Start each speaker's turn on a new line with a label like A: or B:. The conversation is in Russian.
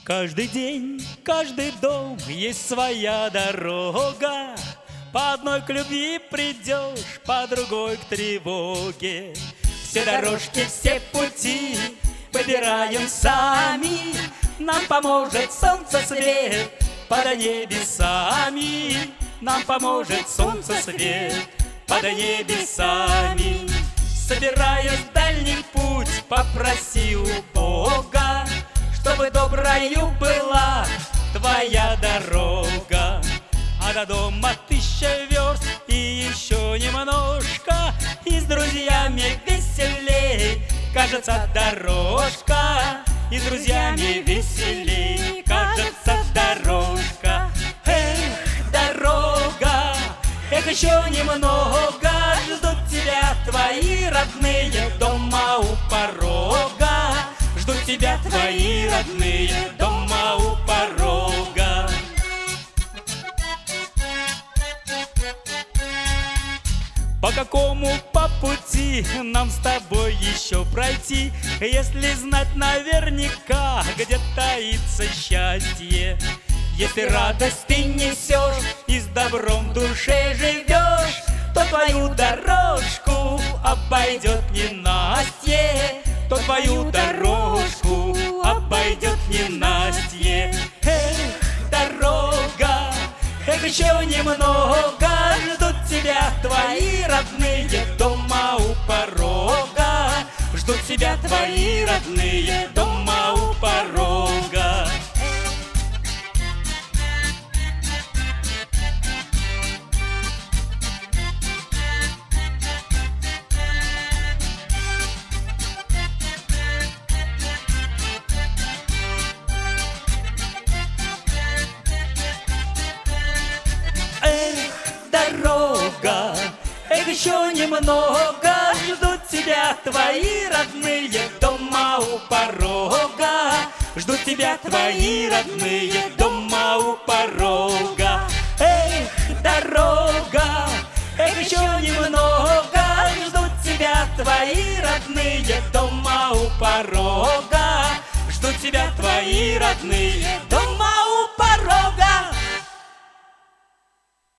A: Каждый день, каждый дом есть своя дорога. По одной к любви придешь, по другой к тревоге. Все дорожки, все пути выбираем сами. Нам поможет солнце свет под небесами. Нам поможет солнце свет под небесами. Собираясь в дальний путь, попроси у Бога, чтобы доброю была твоя дорога. А до дома 1000 верст и еще немножко, и с друзьями веселей кажется дорожка. И с друзьями веселей кажется дорожка. Эх, дорога, эх, еще немного, ждут тебя твои родные дома у порога. Ждут тебя твои родные дома у порога. По какому по пути нам с тобой еще пройти, если знать наверняка, где таится счастье? Если радость ты несешь и с добром в душе живешь, то твою дорожку обойдет ненастье, то твою дорожку обойдет ненастье. Эх, дорога, эх, еще немного, ждут тебя твои родные дома у порога. Ждут тебя твои родные дома у порога. Дорога, эх, еще немного, ждут тебя твои родные дома у порога. Ждут тебя твои родные дома у порога. Эх, дорога, эх, еще немного, ждут тебя твои родные дома у порога. Ждут тебя твои родные дома